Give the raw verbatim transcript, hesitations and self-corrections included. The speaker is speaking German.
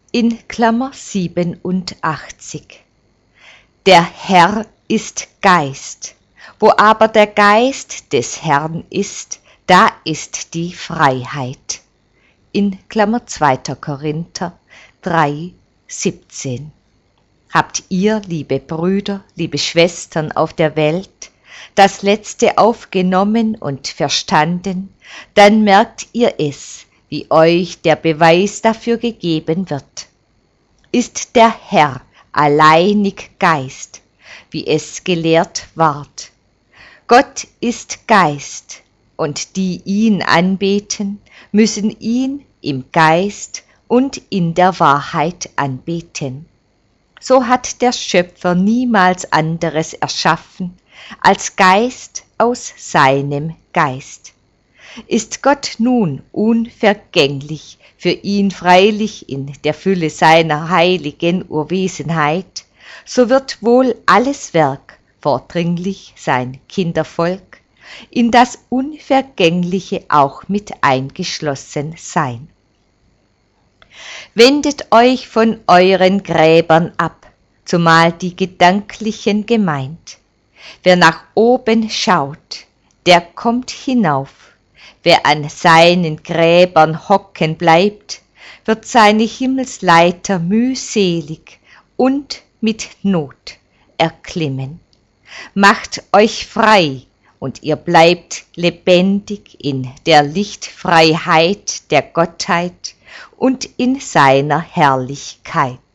in Klammer siebenundachtzig. Der Herr ist Geist, wo aber der Geist des Herrn ist, da ist die Freiheit. In Klammer zweiter Korinther drei, siebzehn. Habt ihr, liebe Brüder, liebe Schwestern auf der Welt, das Letzte aufgenommen und verstanden, dann merkt ihr es, wie euch der Beweis dafür gegeben wird. Ist der Herr alleinig Geist, wie es gelehrt ward. Gott ist Geist, und die ihn anbeten, müssen ihn im Geist und in der Wahrheit anbeten. So hat der Schöpfer niemals anderes erschaffen als Geist aus seinem Geist. Ist Gott nun unvergänglich, für ihn freilich in der Fülle seiner heiligen Urwesenheit, so wird wohl alles Werk, vordringlich sein Kindervolk, in das Unvergängliche auch mit eingeschlossen sein. Wendet euch von euren Gräbern ab, zumal die gedanklichen gemeint. Wer nach oben schaut, der kommt hinauf. Wer an seinen Gräbern hocken bleibt, wird seine Himmelsleiter mühselig und mit Not erklimmen. Macht euch frei, und ihr bleibt lebendig in der Lichtfreiheit der Gottheit und in seiner Herrlichkeit.